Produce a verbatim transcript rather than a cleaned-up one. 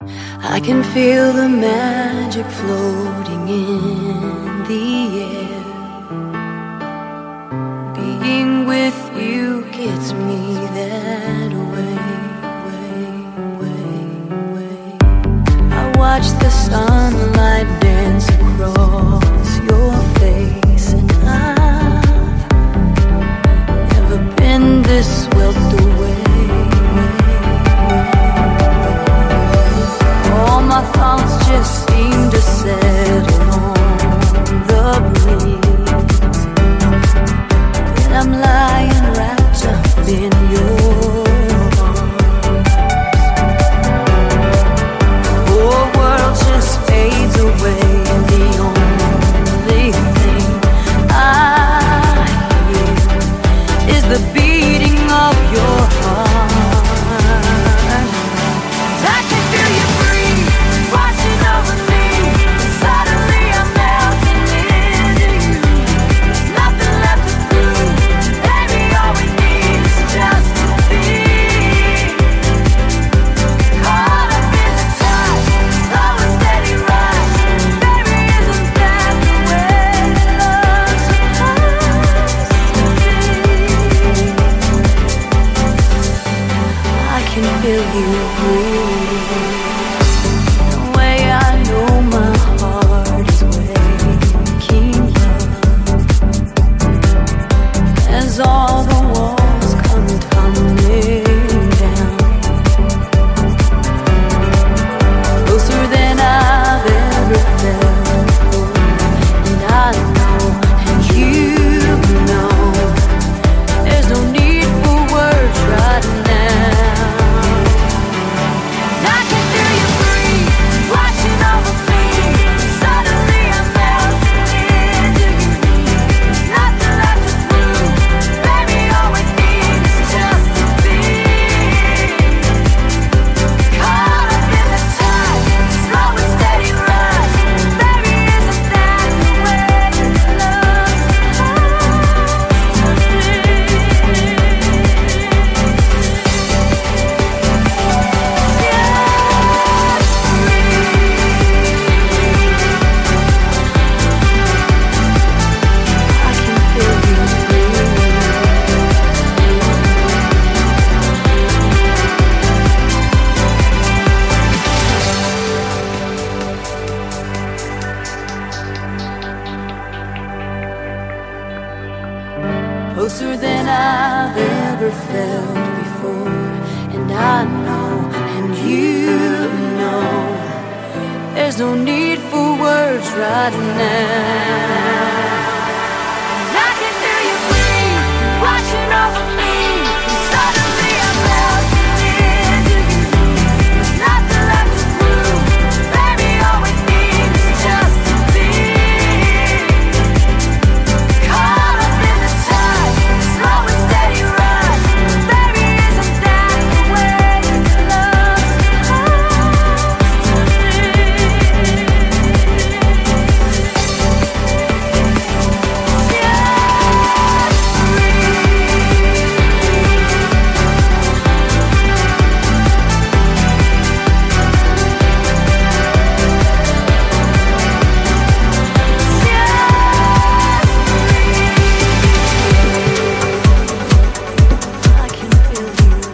I can feel the magic floating in the air. Being with you gets me that way, way, way, way. I watch the sunlight dance across your face, and I've never been this swept away. All my thoughts just seem to settle on the breeze, and I'm lying wrapped up in your arms. The whole world just fades away, and the only thing I hear is the beating of your heart. I can feel you breathe, watching over me. Suddenly I'm melting into you. There's nothing left to prove. Baby, all we need is just to be caught up in the touch, slow and steady rush. Baby, isn't that the way love's supposed to be? I can feel you breathe. All the walls come tumbling down, closer than I've ever felt before. And I know, and you know, there's no need for words right now. I can feel you breathe, washing over me. Suddenly I'm melting into you. There's nothing left to prove. Baby, all we need is just to be caught up in the touch, slow and steady rush. Baby, isn't that the way love's supposed to closer than I've ever felt before. And I know, and you know, there's no need for words right now.